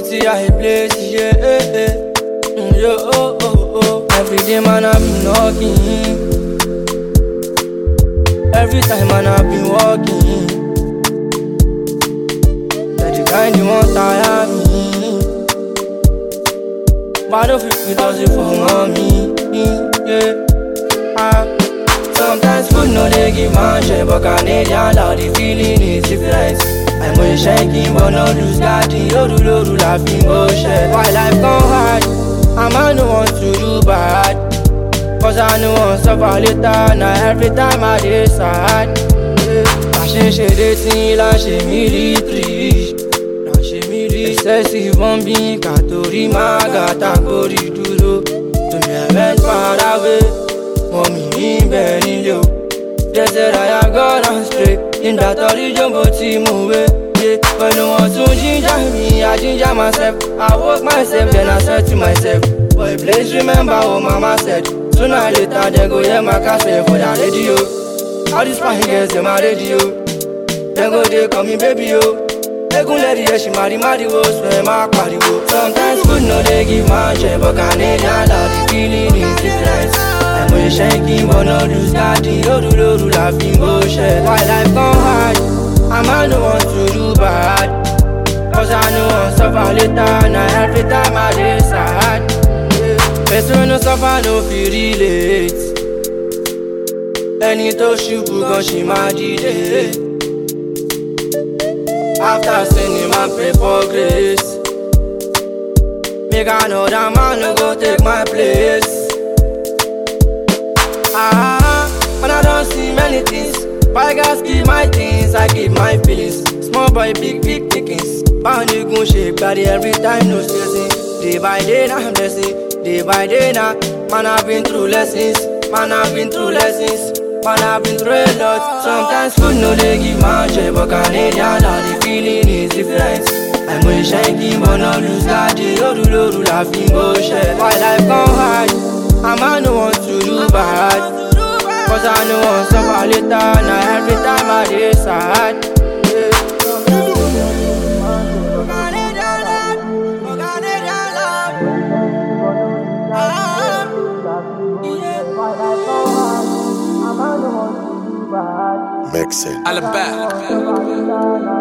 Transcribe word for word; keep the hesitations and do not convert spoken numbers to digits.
plenty high places, yeah, eh, eh. Mm, yo, oh, oh, oh. Every day, man, I've been knocking. Every time, man, I've been walking. That the kind you want tire me. But I don't feel it does it for mommy, yeah. Ah. Sometimes food no they give man share, but Canadian love the feeling is different. I'm always shaking, but no lose daddy. Oh, do do do laughing bullshit. Why life gone hard? I'm I no want to do bad, cause I know want suffer later. Now every time I decide, I should share the thing, I should military. I should military. Excessive on being Katori Magata Gori Duro. To me I went far away. Mommy in Benilio. They said I have gone astray. In that origin but team away. Yeah, but no one to ginger me, I ginger myself. I woke myself, then I said to myself, boy, please remember what mama said. Sooner or later they go hear my cassette for the radio. All these fine girls in my radio. Then go they call me baby yo. They gon' let it, she marry marry wo, swear my party wo. Sometimes food no they give man share, but Canadian love the feeling is different. I'm always shaking, but no lose daddy. Oh, do do do laughing bullshit. Why life gone hard? I'm I no want to do bad, cause I know I suffer later. Now every time I decide, person no suffer no feel relate. Any to shubu gon she my D J. After sinning man pray for grace. Make another man no go take my place. Ah, and I don't see many things. Why guys keep my things, I keep my feelings. Small boy, big, big pickings. Bound you gon' shake body every time, no stressing. Day by day, now I'm blessing. Day by day, now, man, I've been through lessons. Man, I've been through lessons. Man, I've been through a lot. Sometimes food no they give man share, but Canadian love the feeling is different. I'm always shaking, but no lose daddy. Oh, do do do laughing bullshit. Why life gone hard? I'm I no want to do bad, cause I know want suffer later. Now every time I decide, Mix it. Alabama.